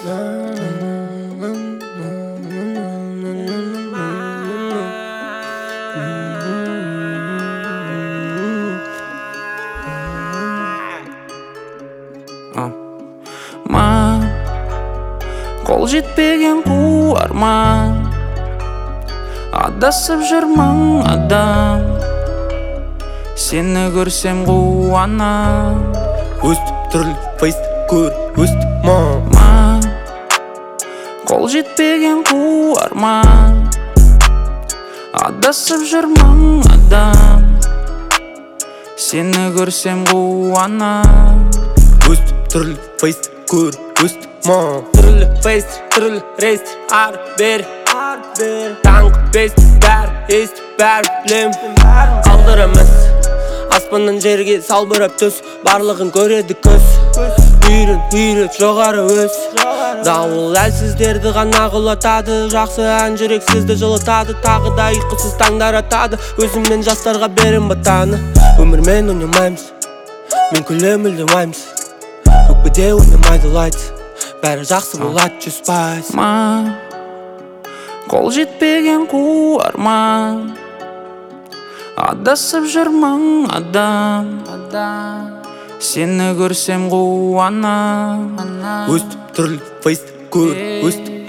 Қол жетпеген қу арман, адасып жүрмін адам. Сені көрсем қуанам. Өстіп түрлі фейсті көр, өстіп Қол жетпеген қу арман, адасып жүрмін адам. Сені көрсем қуанам. Өстіп түрлі фейсті көр, өстіп Түрлі фейстер, түрлі рейстер, ар-бер Таңғы бестер, бәрі естіп, бәрі білем Қалдыр емес, аспаннан жерге салбырап төс Барлығын көреді көз Үйрет, жоғары өс Дауыл әлсіздерді ғана құлатады Жақсы ән жүрексізді жылытады Тағы да ұйқысыз таңдар атады Өзімнен жастарға берем батаны Өмірмен ойнамаймыз, мен күлем үлдемаймыз Өкпеде ойнамайды лайт Бәрі жақсы болады 100%. Қол жетпеген қу арман, адасып жүрмін адам. Сені көрсем қуанам. Өстіп түрлі фейсті көр, өстіп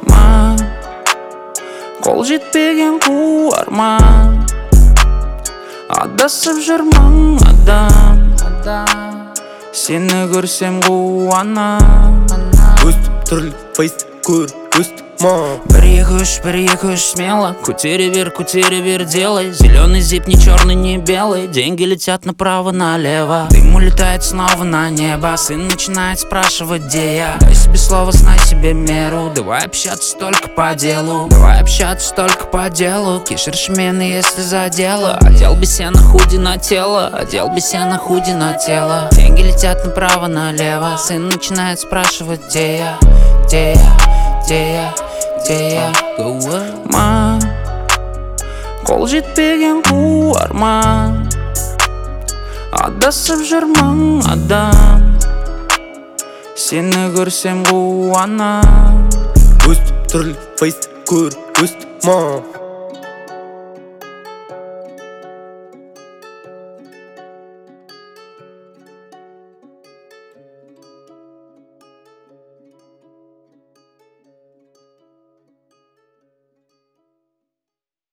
Қол жетпеген қу арман, адасып жүрмін адам. Сені көрсем қуанам. Өстіп түрлі фейсті көр, өстіп Бір екі үш смело Көтере бер, делай Зеленый зип, не черный, не белый Деньги летят направо-налево Дым улетает снова на небо Сын начинает спрашивать, где я Дай себе слово, знай себе меру Давай общаться только по делу Кишершмен, если за дело Одел бы себя на худи на тело Деньги летят направо-налево Сын начинает спрашивать, где я Қол жетпеген қу арман, адасып жүрмін адам. Сені көрсем қуанам. Өстіп түрлі фейсті көр, өстіп